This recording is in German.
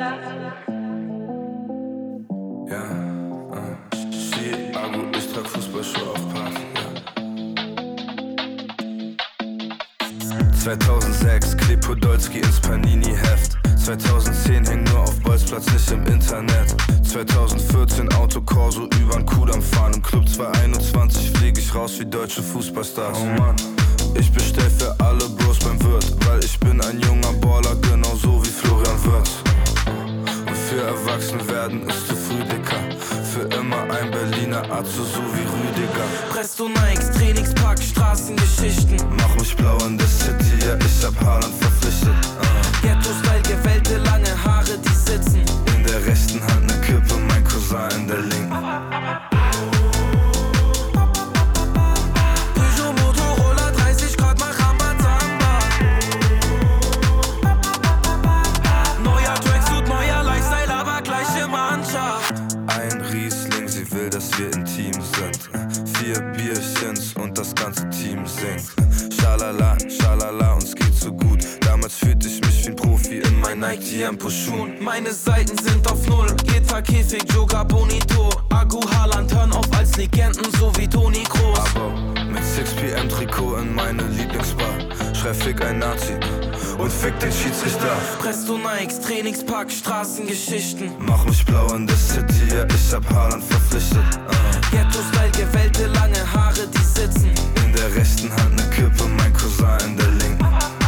Ja, Chiago, ich trag Fußballschuhe auf Party, ja. 2006, Kleb Podolski ins Panini-Heft. 2010 häng nur auf Bolzplatz, nicht im Internet. 2014 Autokorso übern Kudamm fahren. Im Club 221 flieg ich raus wie deutsche Fußballstars. Oh Mann, ich bestell für alle Bros beim Wirt, weil ich bin ein junger Baller, genauso wie Florian Wirtz. Und für Erwachsenwerden ist zu früh, Dicker. Für immer ein Berliner Atze, so wie Rüdiger. Presto Nikes, Trainingspack, Straßengeschichten. Mach mich blau in der City, ja, ich hab Haaland verpflichtet. Ghetto-Style, gewellte lange Haare, die sitzen. In der rechten Hand ne Kippe, mein Cousin in der linken. Peugeot, Motorola, 30 Grad, mach Rambazamba. Neuer Tracksuit, neuer Lifestyle, aber gleiche Mannschaft. Ein Riesling, sie will, dass wir intim sind. 4 Bierchens und das ganze Team singt. Schalala, schalala, uns geht's so gut. Damals fühlte ich mich wie ein Profi in meinen Nike Tiempo-Schuhen. Meine Seiten sind auf Null, Gitter, Käfig, Joga, Bonito. Agu, Haaland, hören auf als Legenden, so wie Toni Kroos. Aber mit 6pm Trikot in meine Lieblingsbar. Schrei fick ein Nazi und fick den Schiedsrichter. Presto Nikes, Trainingspack, Straßengeschichten. Mach mich blau in der City, ja, ich hab Haaland verpflichtet. Ghetto-Style, gewellte lange Haare, die sitzen. In der rechten Hand ne Kippe, mein Cousin in der linken.